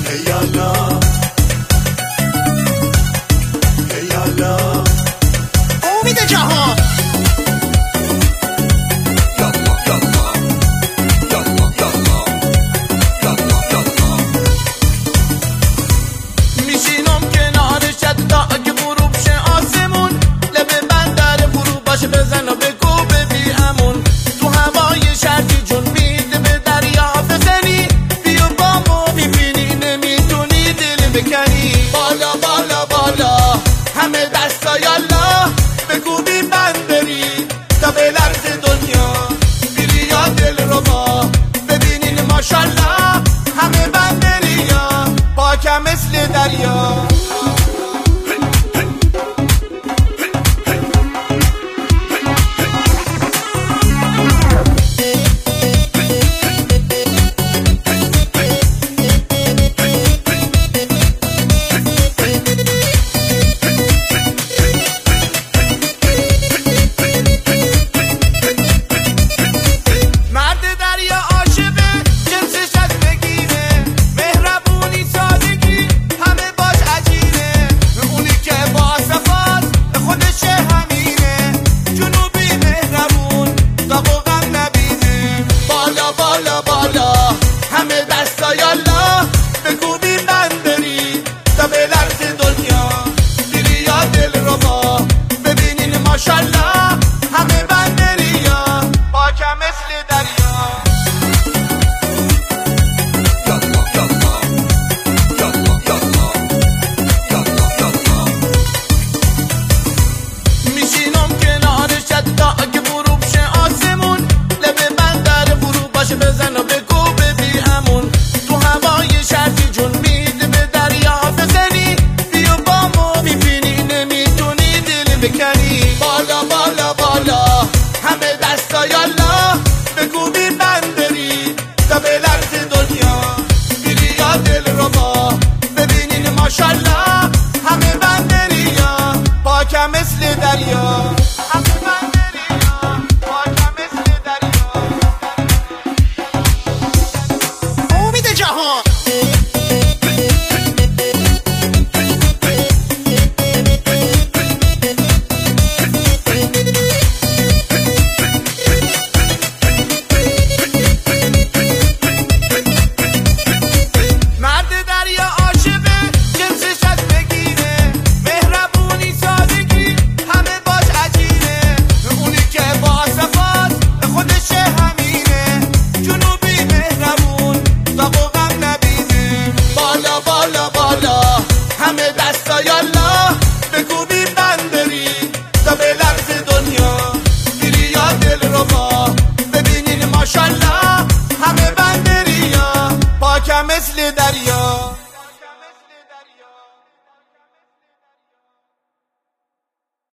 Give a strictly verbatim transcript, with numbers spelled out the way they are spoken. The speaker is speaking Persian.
هیالا هیالا امید جهان میشینم کنار شد تا اگه غروب شه آسمون لبه بندر فرو باشه بزن و بگو ببی امون تو هوای شرقی جون میده به دریا بزنی بیا با ما میبینی نمیتونی دل بکنی بالا بالا بالا همه دستا یالا بگو بی بندری تا به لرز دنیا بیری یا دل رو با ببینین ماشالله همه بندری یا پاکم مثل دریا همه دستا یالا بگو بی بندری تا به لرز دنیا بیری یا دل رو با ببینین ماشالله همه بندری یا پاکم مثل دریا میشینم کنار شد تا اگه غروب شه آسمون لبه بندر فرو باشه بزن و بگو ببی امون تو هوای شرقی جون میده به دریا بزنی بیا با ما میبینی نمیتونی دل بکنی بالا بالا بالا همه دستا یالا بگو بی بندری تا به لرز دنیا بیری یا دل رو با ببینین ماشالله همه بندری یا پاکم مثل دریا همه بندری یا پاکم مثل دریا امید جهان مرد دریا عاشقه جنسش از بگیره مهربونی سادگی همه باش عجیبه اونی که با صفات خودش همینه جنوبی مهربون تا غم نبینه بالا بالا بالا همه دستا یالا بگو بی بندری تا به لرز دنیا بیری یا دل رو با ببینین ماشالله همه بندری یا پاکم مثل دریا